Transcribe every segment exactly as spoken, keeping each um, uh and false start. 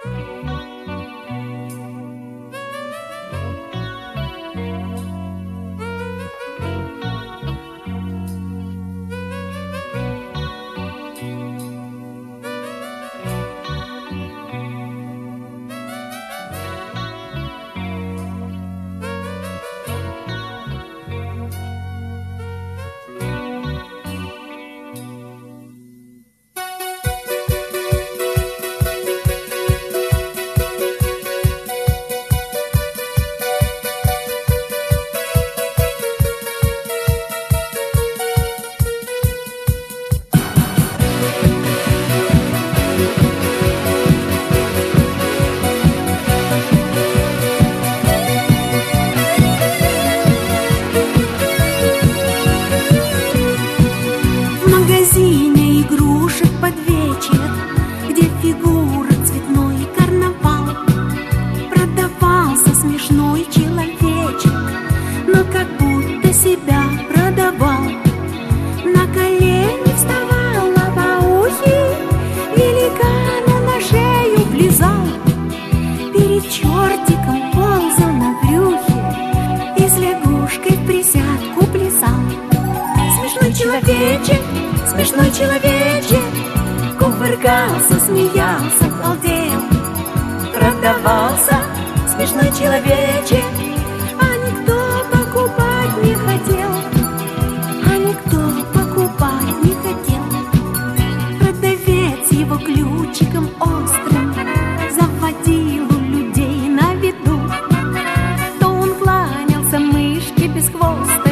Человечек, смешной человечек, кувыркался, смеялся, балдел, продавался, смешной человечек, а никто покупать не хотел, а никто покупать не хотел. Продавец его ключиком острым заводил у людей на виду. То он кланялся мышке бесхвостой,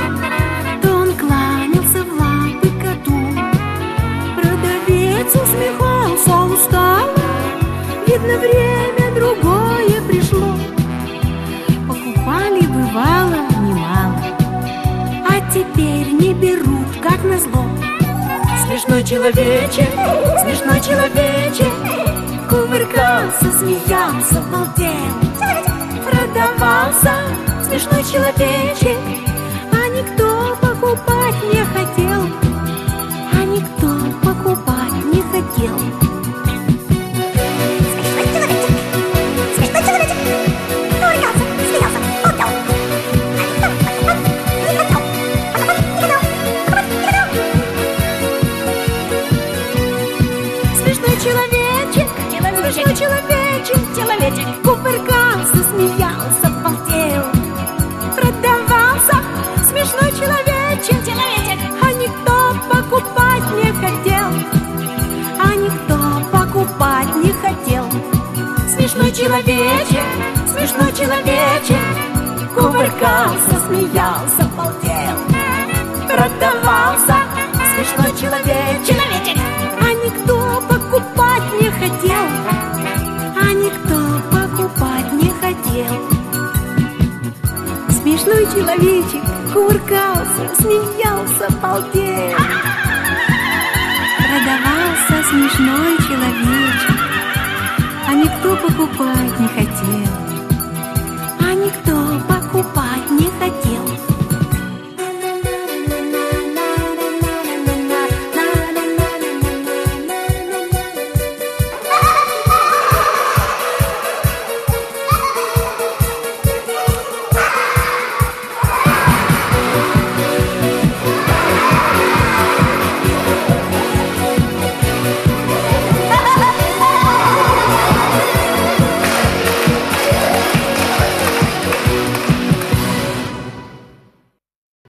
усмехался устало, видно, время другое пришло. Покупали, бывало, немало, а теперь не берут, как назло. Смешной человечек, смешной человечек, кувыркался, смеялся, балдел, продавался, смешной человечек, а никто покупать не хотел, а никто покупать не хотел. Смешной человечек, смешной человечек, человечек, кувыркался, смеялся, балдел, продавался, смешной человечек, человечек, а никто покупать не хотел, а никто покупать не хотел. Смешной человечек, смешной человечек, кувыркался, смеялся, балдел, продавался, смешной человечек, человечек, а никто покупать не хотел, а никто покупать не хотел. Смешной человечек, кувыркался, смеялся, балдел, продавался, смешной человечек.